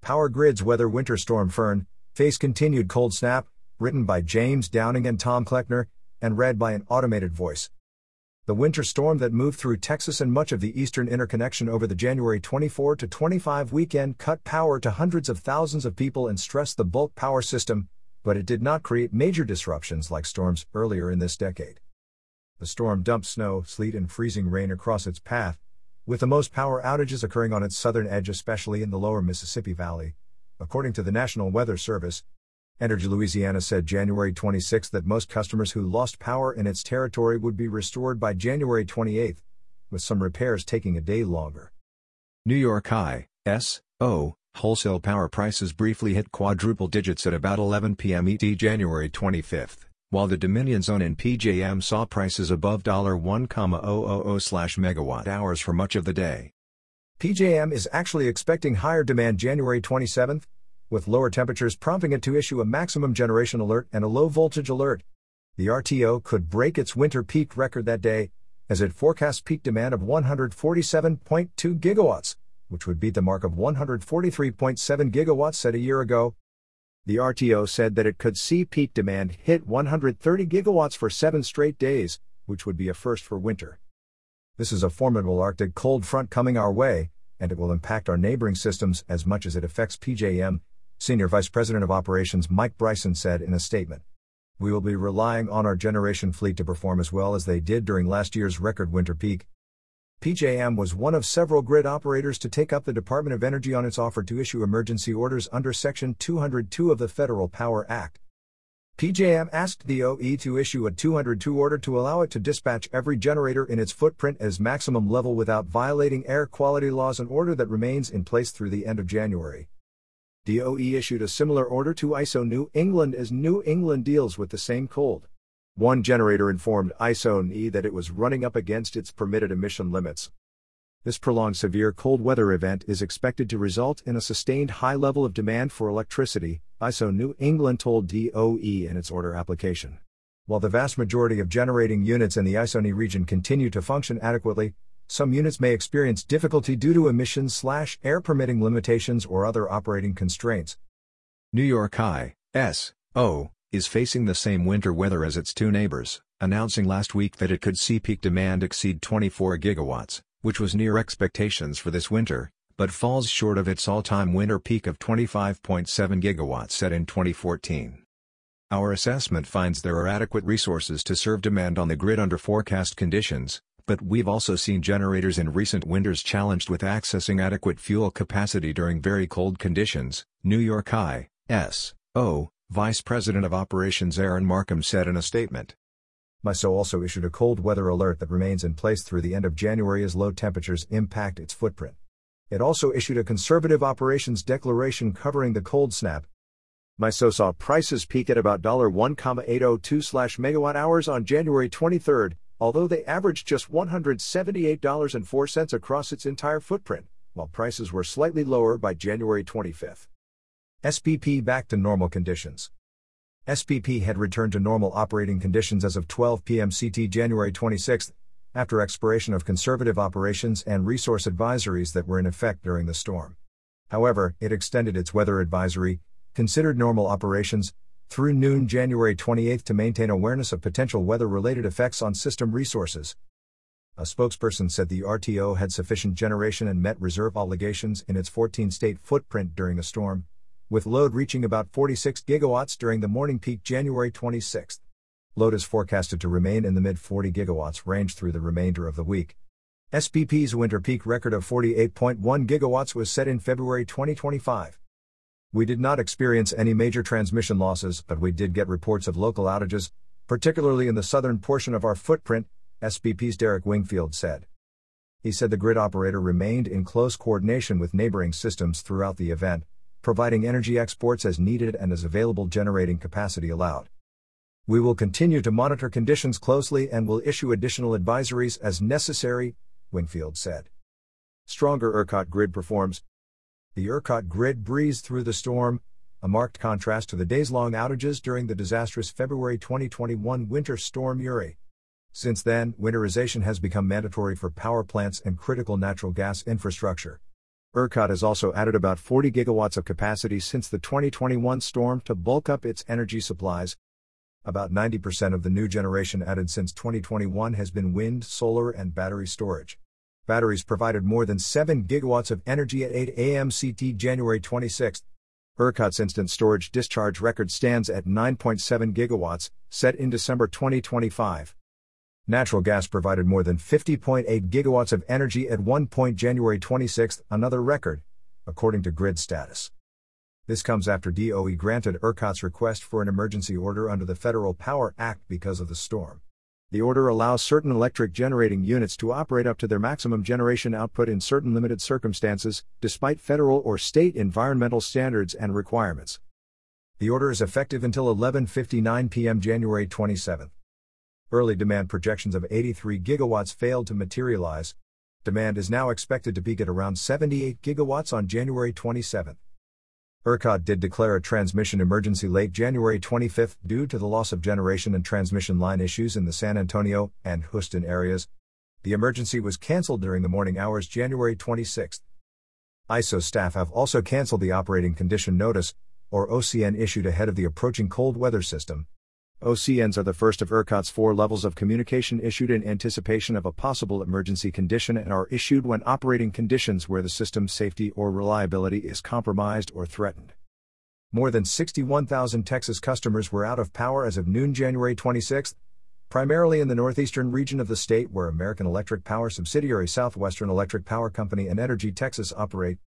Power Grid's weather winter storm Fern, face continued cold snap, written by James Downing and Tom Kleckner, and read by an automated voice. The winter storm that moved through Texas and much of the Eastern Interconnection over the January 24 to 25 weekend cut power to hundreds of thousands of people and stressed the bulk power system, but it did not create major disruptions like storms earlier in this decade. The storm dumped snow, sleet, and freezing rain across its path, with the most power outages occurring on its southern edge, especially in the lower Mississippi Valley, according to the National Weather Service. Energy Louisiana said January 26 that most customers who lost power in its territory would be restored by January 28, with some repairs taking a day longer. New York ISO wholesale power prices briefly hit quadruple digits at about 11 p.m. ET January 25, while the Dominion Zone in PJM saw prices above $1,000/MWh for much of the day. PJM is actually expecting higher demand January 27, with lower temperatures prompting it to issue a maximum generation alert and a low voltage alert. The RTO could break its winter peak record that day, as it forecasts peak demand of 147.2 gigawatts, which would beat the mark of 143.7 gigawatts set a year ago. The RTO said that it could see peak demand hit 130 gigawatts for 7 straight days, which would be a first for winter. This is a formidable Arctic cold front coming our way, and it will impact our neighboring systems as much as it affects PJM, Senior Vice President of Operations Mike Bryson said in a statement. We will be relying on our generation fleet to perform as well as they did during last year's record winter peak. PJM was one of several grid operators to take up the Department of Energy on its offer to issue emergency orders under Section 202 of the Federal Power Act. PJM asked DOE to issue a 202 order to allow it to dispatch every generator in its footprint as maximum level without violating air quality laws, an order that remains in place through the end of January. DOE issued a similar order to ISO New England as New England deals with the same cold. One generator informed ISO-NE that it was running up against its permitted emission limits. This prolonged severe cold weather event is expected to result in a sustained high level of demand for electricity, ISO New England told DOE in its order application. While the vast majority of generating units in the ISO-NE region continue to function adequately, some units may experience difficulty due to emissions/air permitting limitations or other operating constraints. New York ISO is facing the same winter weather as its two neighbors, announcing last week that it could see peak demand exceed 24 gigawatts, which was near expectations for this winter, but falls short of its all-time winter peak of 25.7 gigawatts set in 2014. Our assessment finds there are adequate resources to serve demand on the grid under forecast conditions, but we've also seen generators in recent winters challenged with accessing adequate fuel capacity during very cold conditions, New York ISO Vice President of Operations Aaron Markham said in a statement. MISO also issued a cold weather alert that remains in place through the end of January as low temperatures impact its footprint. It also issued a conservative operations declaration covering the cold snap. MISO saw prices peak at about $1,802/MWh on January 23, although they averaged just $178.04 across its entire footprint, while prices were slightly lower by January 25. SPP back to normal conditions. SPP had returned to normal operating conditions as of 12 p.m. CT January 26, after expiration of conservative operations and resource advisories that were in effect during the storm. However, it extended its weather advisory, considered normal operations, through noon January 28 to maintain awareness of potential weather-related effects on system resources. A spokesperson said the RTO had sufficient generation and met reserve obligations in its 14-state footprint during the storm, with load reaching about 46 gigawatts during the morning peak January 26. Load is forecasted to remain in the mid-40 gigawatts range through the remainder of the week. SPP's winter peak record of 48.1 gigawatts was set in February 2025. We did not experience any major transmission losses, but we did get reports of local outages, particularly in the southern portion of our footprint, SPP's Derek Wingfield said. He said the grid operator remained in close coordination with neighboring systems throughout the event, providing energy exports as needed and as available generating capacity allowed. We will continue to monitor conditions closely and will issue additional advisories as necessary, Wingfield said. Stronger ERCOT grid performs. The ERCOT grid breezed through the storm, a marked contrast to the days-long outages during the disastrous February 2021 winter storm Uri. Since then, winterization has become mandatory for power plants and critical natural gas infrastructure. ERCOT has also added about 40 gigawatts of capacity since the 2021 storm to bulk up its energy supplies. About 90% of the new generation added since 2021 has been wind, solar, and battery storage. Batteries provided more than 7 gigawatts of energy at 8 a.m. CT January 26. ERCOT's instant storage discharge record stands at 9.7 gigawatts, set in December 2025. Natural gas provided more than 50.8 gigawatts of energy at 1 point January 26, another record, according to Grid Status. This comes after DOE granted ERCOT's request for an emergency order under the Federal Power Act because of the storm. The order allows certain electric generating units to operate up to their maximum generation output in certain limited circumstances, despite federal or state environmental standards and requirements. The order is effective until 11:59 p.m. January 27. Early demand projections of 83 gigawatts failed to materialize. Demand is now expected to peak at around 78 gigawatts on January 27. ERCOT did declare a transmission emergency late January 25 due to the loss of generation and transmission line issues in the San Antonio and Houston areas. The emergency was canceled during the morning hours January 26. ISO staff have also canceled the Operating Condition Notice, or OCN, issued ahead of the approaching cold weather system. OCNs are the first of ERCOT's 4 levels of communication issued in anticipation of a possible emergency condition and are issued when operating conditions where the system's safety or reliability is compromised or threatened. More than 61,000 Texas customers were out of power as of noon January 26, primarily in the northeastern region of the state where American Electric Power subsidiary Southwestern Electric Power Company and Energy Texas operate.